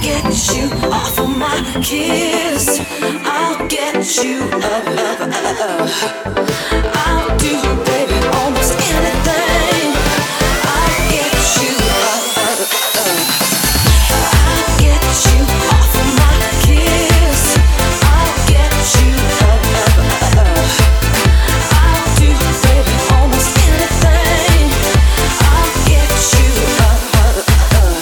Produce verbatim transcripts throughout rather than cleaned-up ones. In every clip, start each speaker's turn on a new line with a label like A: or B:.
A: get you off of my kiss. I'll get you up, up, up, up. I'll do, baby, almost anything. I'll get you up, up, up. I'll get you off of my kiss. I'll get you up, up, up. I'll do, baby, almost anything. I'll get you up, up, up.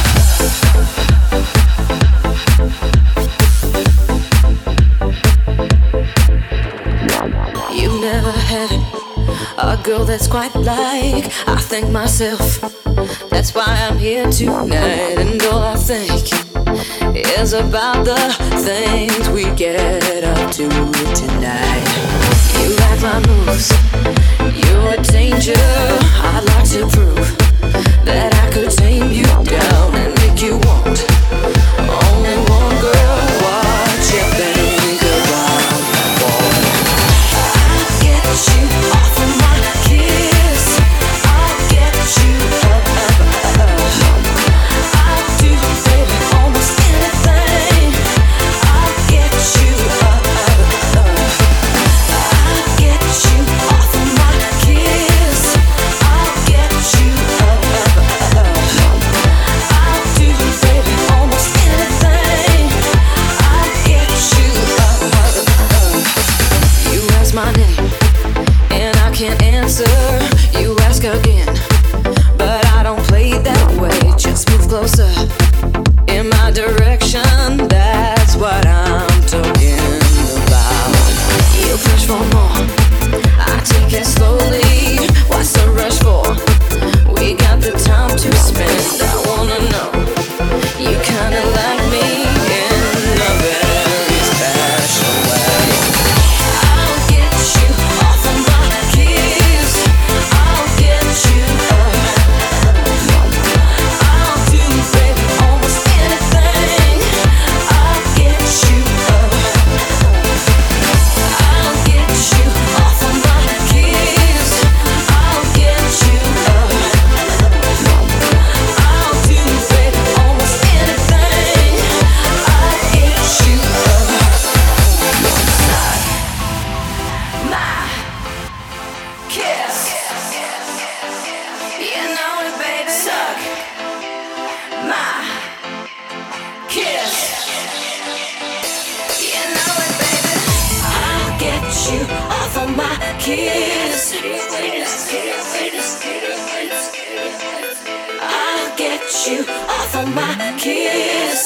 A: You never had a girl that's quite like I think myself. That's why I'm here tonight, and all I think is about the things we get up to tonight. You like my moves, you're a danger. I'd like to prove that I could tame you down and make you want only one girl. What you think about, boy? I'll get you off of my kiss. I'll get you up, up, up. I'll do, baby, almost anything. I'll get you up, up, up. I'll get you off of my kiss. I'll get you up, up, up. I'll do, baby, almost anything. I'll get you up, up, up. You ask my name and I can't answer. You ask again, but I don't play that way. Just move closer in my direction. That's what I'm talking about. You push for more, I take it slowly. What's the rush for? We got the time to spend. I wanna know you kinda like me in a very special way. I'll get you off of my kiss. I'll get you up. I'll do, baby, almost anything. I'll get you up. I'll get you off of my kiss. I'll get you up. I'll do, baby, almost anything. I'll get you up. My kiss. You know it, baby. Suck my kiss. You know it, baby. I'll get you off of my kiss. I'll get you off of my kiss.